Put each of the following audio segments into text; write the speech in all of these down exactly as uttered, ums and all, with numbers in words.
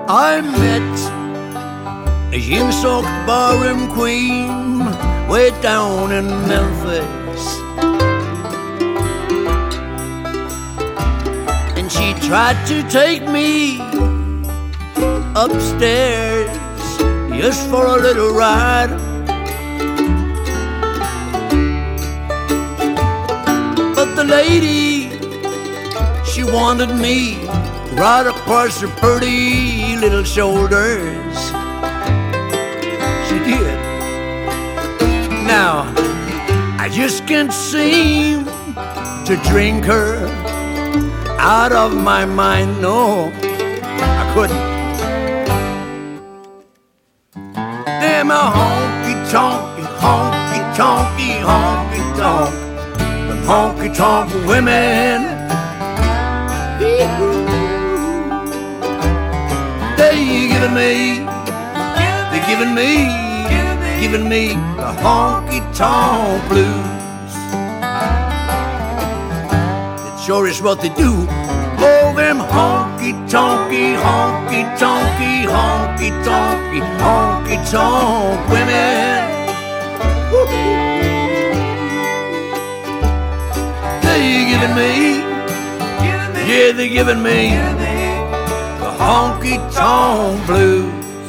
I met a yin-soaked barroom queen way down in Memphis, and she tried to take me upstairs just for a little ride. But the lady, she wanted me right across her pretty little shoulders. She did. Now, I just can't seem to drink her out of my mind. No, I couldn't. Them a honky-tonky, honky-tonky, honky-tonk, them honky-tonk women. They giving me, they giving me, giving me the honky-tonk blues. It sure is what they do. Oh, them honky-tonky, honky-tonky, honky-tonky, honky-tonk women. They giving me, yeah, they giving me the honky-tonk blues.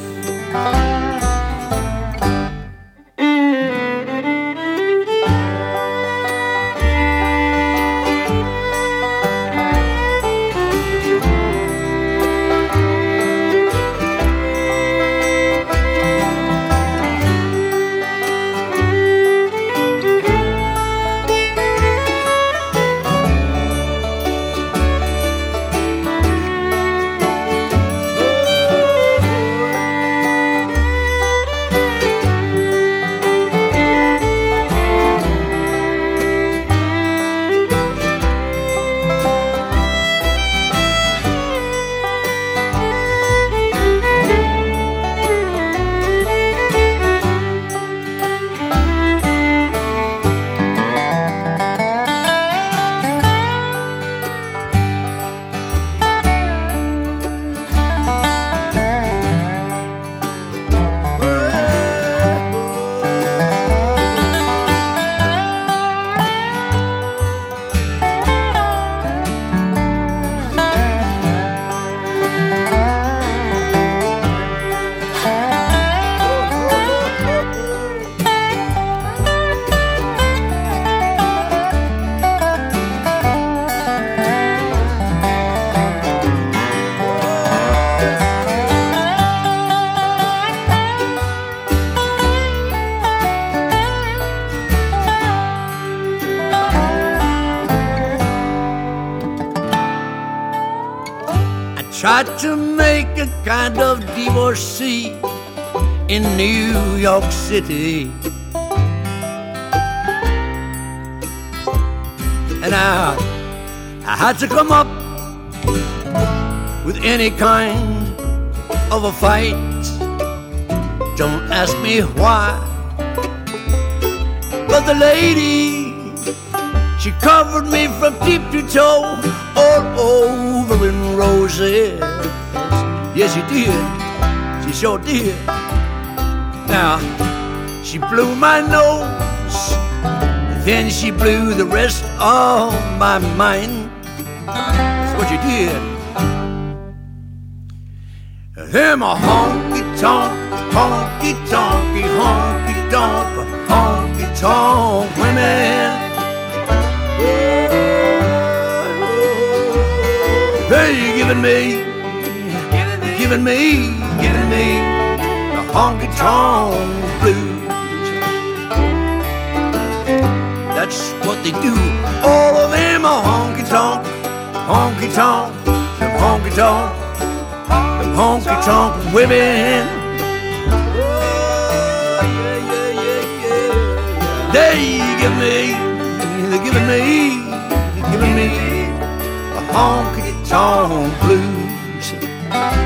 Tried to make a kind of divorcee in New York City, and I, I had to come up with any kind of a fight. Don't ask me why, but the lady, she covered me from tip to toe, all over in roses. Yes, she did. She sure did. Now, she blew my nose, then she blew the rest of my mind. That's what she did. Them a honky-tonk, honky-tonky, honky-tonk, honky-tonk women. They giving me, giving me, giving me the honky-tonk blues. That's what they do. All of them are honky-tonk, honky-tonk, them honky-tonk, them honky-tonk women. Oh, yeah, yeah, yeah, yeah. They give me, they're giving me, they're giving me the honky-tonk blues.